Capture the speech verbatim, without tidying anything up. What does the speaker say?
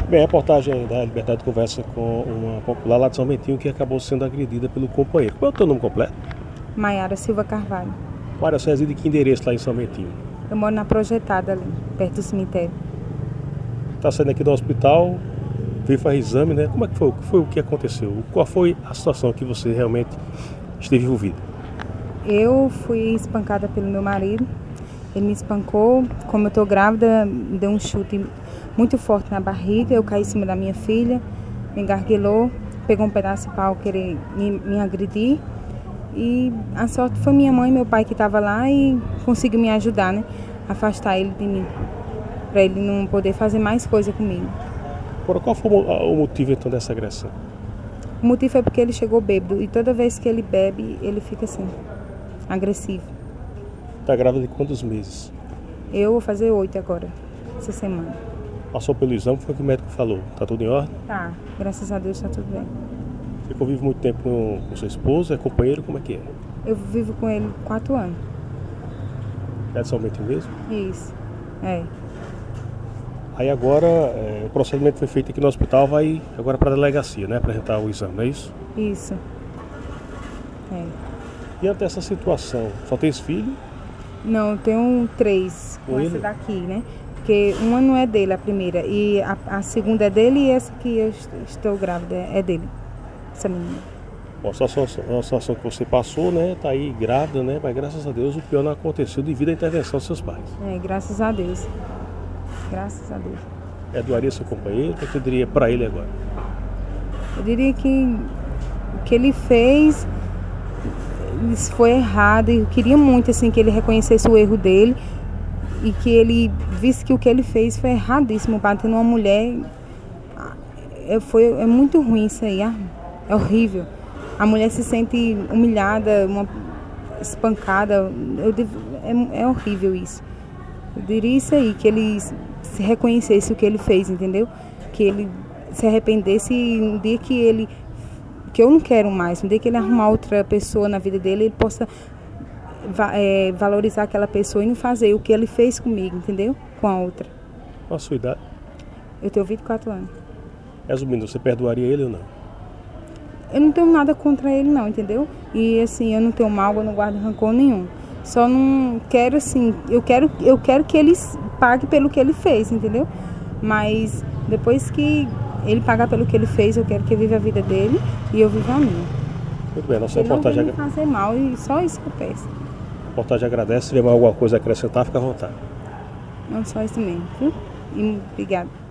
Bem, a reportagem da Liberdade conversa com uma popular lá de São Bentinho que acabou sendo agredida pelo companheiro. Qual é o teu nome completo? Maiara Silva Carvalho. Mara, você reside em que endereço lá em São Bentinho? Eu moro na Projetada ali, perto do cemitério. Está saindo aqui do hospital, veio fazer exame, né? Como é que foi? Foi o que aconteceu? Qual foi a situação que você realmente esteve envolvida? Eu fui espancada pelo meu marido. Ele me espancou. Como eu estou grávida, me deu um chute muito forte na barriga. Eu caí em cima da minha filha, me engarguelou, pegou um pedaço de pau querer me, me agredir. E a sorte foi minha mãe e meu pai que estavam lá e conseguiu me ajudar, né? Afastar ele de mim, para ele não poder fazer mais coisa comigo. Agora, qual foi o motivo então dessa agressão? O motivo é porque ele chegou bêbado e toda vez que ele bebe, ele fica assim, agressivo. Está grávida de quantos meses? Eu vou fazer oito agora, essa semana. Passou pelo exame, foi o que o médico falou. Tá tudo em ordem? Tá, graças a Deus tá tudo bem. Você convive muito tempo com, com seu esposo, é companheiro, como é que é? Eu vivo com ele quatro anos. É de São Bentinho mesmo? Isso, é. Aí agora, é, o procedimento foi feito aqui no hospital, vai agora para a delegacia, né? Apresentar o exame, não é isso? Isso. É. Diante dessa situação, só tem esse filho? Não, eu tenho três com Com essa ele? daqui, né? Porque uma não é dele, a primeira. E a, a segunda é dele e essa que eu est- estou grávida é dele. Essa menina. Bom, essa situação, a situação que você passou, né? Tá aí grávida, né? Mas graças a Deus o pior não aconteceu devido à intervenção dos seus pais. É, graças a Deus. Graças a Deus. É doaria seu companheiro, o que eu diria para ele agora? Eu diria que o que ele fez isso foi errado. E eu queria muito assim, que ele reconhecesse o erro dele e que ele visse que o que ele fez foi erradíssimo. Bater numa mulher é, foi, é muito ruim isso aí. Ah, é horrível. A mulher se sente humilhada, uma, espancada. Eu devo, é, é horrível isso. Eu diria isso aí, que ele se reconhecesse o que ele fez, entendeu? Que ele se arrependesse e um dia que ele... que eu não quero mais, um dia que ele arrumar outra pessoa na vida dele, ele possa va é, valorizar aquela pessoa e não fazer o que ele fez comigo, entendeu? Com a outra. Qual a sua idade? Eu tenho vinte e quatro anos. Resumindo, você perdoaria ele ou não? Eu não tenho nada contra ele não, entendeu? E assim, eu não tenho mágoa, eu não guardo rancor nenhum. Só não quero assim, eu quero, eu quero que ele pague pelo que ele fez, entendeu? Mas depois que ele pagar pelo que ele fez, eu quero que ele viva a vida dele e eu viva a minha. Muito bem, nossa Ele não reportagem, vai me fazer mal e só isso que eu peço. a reportagem agradece. Se tiver mais alguma coisa a acrescentar, fica à vontade. Não só isso mesmo, viu? E obrigada.